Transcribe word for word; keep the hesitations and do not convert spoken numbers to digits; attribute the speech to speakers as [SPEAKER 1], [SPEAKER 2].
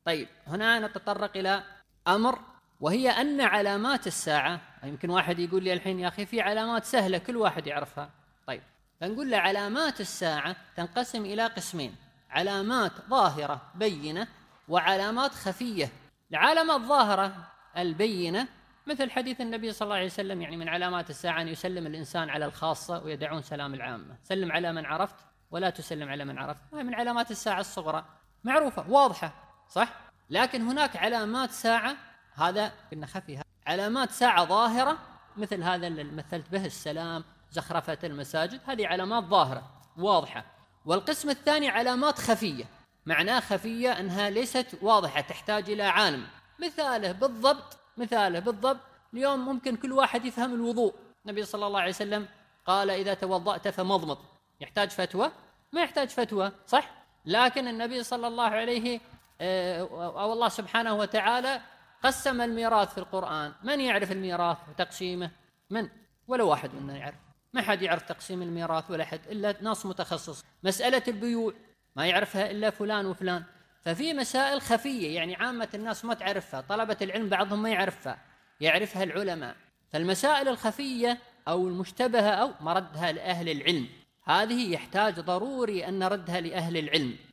[SPEAKER 1] طيب هنا نتطرق إلى أمر، وهي أن علامات الساعة، يمكن واحد يقول لي الحين يا أخي في علامات سهلة كل واحد يعرفها. طيب فنقول له علامات الساعة تنقسم إلى قسمين: علامات ظاهرة بينة وعلامات خفية. العلامات الظاهرة البينة مثل حديث النبي صلى الله عليه وسلم، يعني من علامات الساعة أن يسلم الإنسان على الخاصة ويدعون سلام العامة، سلم على من عرفت ولا تسلم على من عرفت. هذه من علامات الساعة الصغرى، معروفة واضحة، صح؟ لكن هناك علامات ساعة، هذا قلنا خفيها، علامات ساعة ظاهرة مثل هذا اللي مثلت به، السلام، زخرفة المساجد، هذه علامات ظاهرة واضحة. والقسم الثاني علامات خفية، معناه خفية أنها ليست واضحة، تحتاج إلى عالم. مثاله بالضبط مثاله بالضبط اليوم ممكن كل واحد يفهم الوضوء. النبي صلى الله عليه وسلم قال إذا توضأت فمضمض، يحتاج فتوى؟ ما يحتاج فتوى، صح؟ لكن النبي صلى الله عليه أو الله سبحانه وتعالى قسم الميراث في القرآن. من يعرف الميراث وتقسيمه؟ من؟ ولا واحد منا يعرف، ما حد يعرف تقسيم الميراث ولا حد إلا ناس متخصص. مسألة البيوع ما يعرفها إلا فلان وفلان. ففي مسائل خفية يعني عامة الناس ما تعرفها، طلبة العلم بعضهم ما يعرفها، يعرفها العلماء. فالمسائل الخفية أو المشتبهة أو مردها لأهل العلم، هذه يحتاج ضروري أن نردها لأهل العلم.